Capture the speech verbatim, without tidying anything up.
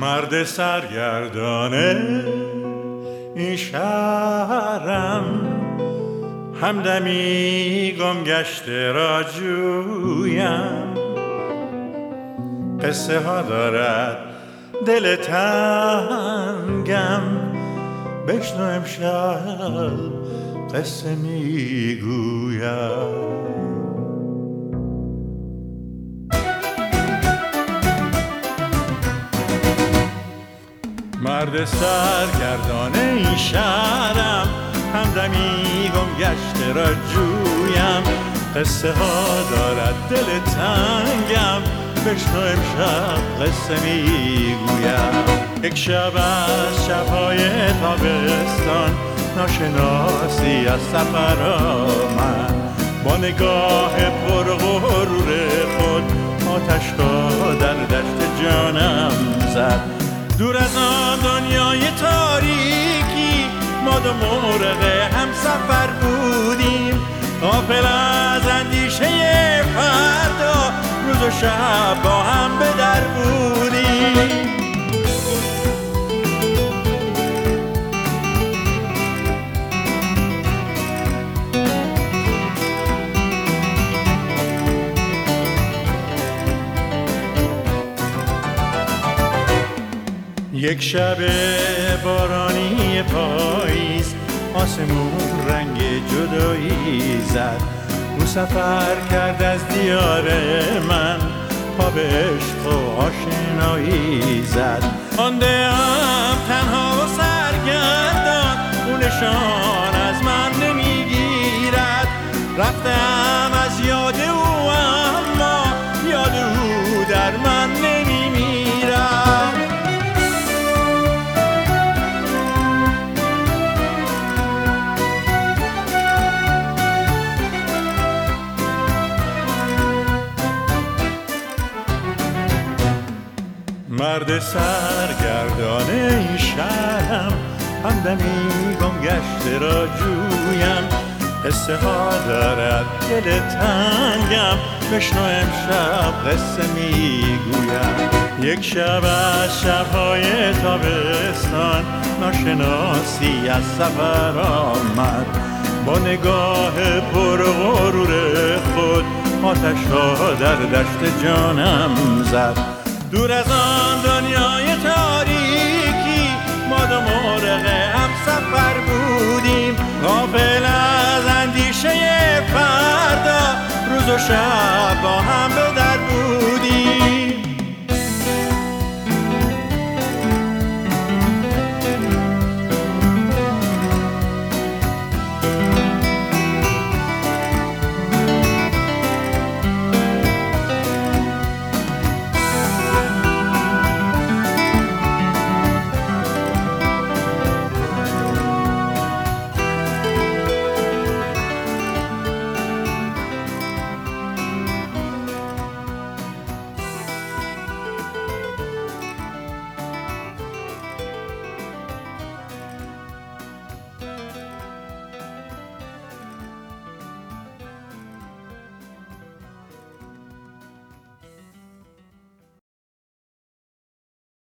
مرد سرگردانه این شهرم، همدمی گم گشته را جویم. قصه ها دارد دل تنگم، بشنو امشب قصه میگویم. مرد سرگردانه این شهرم، همدمی گم گشته را جویم. قصه ها دارد دل تنگم، بشنو امشب قصه میگویم. یک شب از شبهای تابستان، ناشناسی از سفر آمد. با نگاه پر غرور خود آتش را در دشت جانم زد. دور از آن دنیای تاریکی، ما دو مرغ هم سفر بودیم. غافل از اندیشه فردا، روز و شب با هم به در بودیم. یک شب بارانی پاییز، آسمون رنگ جدایی زد. او سفر کرد از دیار من، پا به عشق و آشنایی زد. مانده‌ام تنها و سرگردان، او نشان از من نمیگیرد. رفتم از یاد او، اما یاد او در من نمیمیرد. مرد سرگردانه این شهرم، همدمی گم گشته را جویم. قصه ها دارد دل تنگم، بشنو امشب قصه میگویم. یک شب از شبهای تابستان، ناشناسی از سفر آمد. با نگاه پر غرور خود آتش را در دشت جانم زد. دور از آن دنیای تاریکی، ما دو مرغ هم سفر بودیم. غافل از اندیشه فردا، روز و شب با هم به در